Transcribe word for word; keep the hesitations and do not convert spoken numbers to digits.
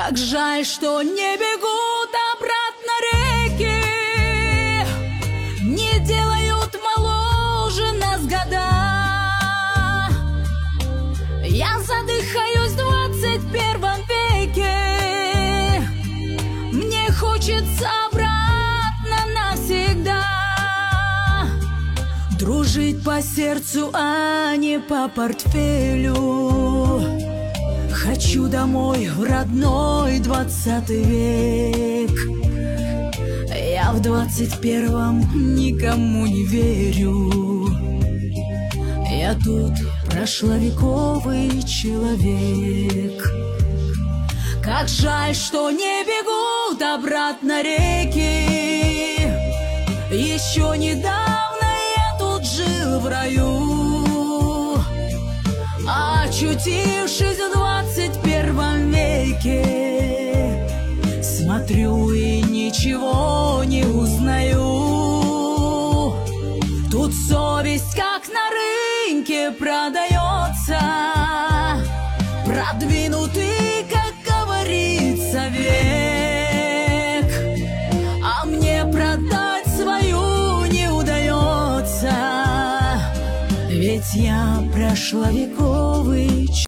Как жаль, что не бегут обратно реки, не делают моложе нас года. Я задыхаюсь в двадцать первом веке, мне хочется обратно навсегда дружить по сердцу, а не по портфелю. Хочу домой в родной двадцатый век. Я в двадцать первом никому не верю. Я тут прошловековый человек. Как жаль, что не бегут обратно реки. Еще недавно я тут жил в раю, очутившись в двадцать первом веке, смотрю и ничего не узнаю. Тут совесть как на рынке продается, продвинутый, как говорится, век, а мне продать свою не удается, ведь я прошловековый человек.